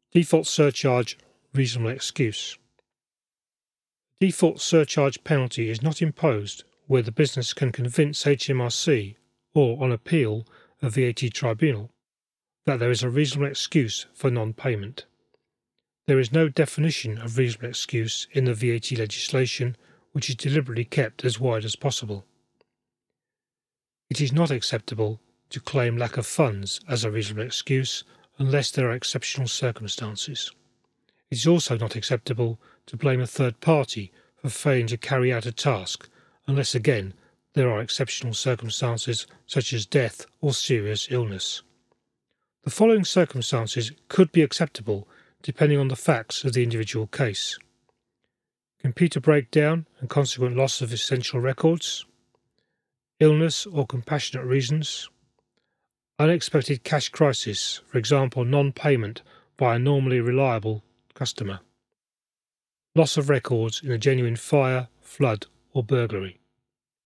Default surcharge, reasonable excuse. Default surcharge penalty is not imposed where the business can convince HMRC or, on appeal, a VAT tribunal that there is a reasonable excuse for non-payment. There is no definition of reasonable excuse in the VAT legislation, which is deliberately kept as wide as possible. It is not acceptable to claim lack of funds as a reasonable excuse unless there are exceptional circumstances. It is also not acceptable to blame a third party for failing to carry out a task unless, again, there are exceptional circumstances such as death or serious illness. The following circumstances could be acceptable depending on the facts of the individual case: computer breakdown and consequent loss of essential records, illness or compassionate reasons, unexpected cash crisis, for example non-payment by a normally reliable customer, loss of records in a genuine fire, flood or burglary.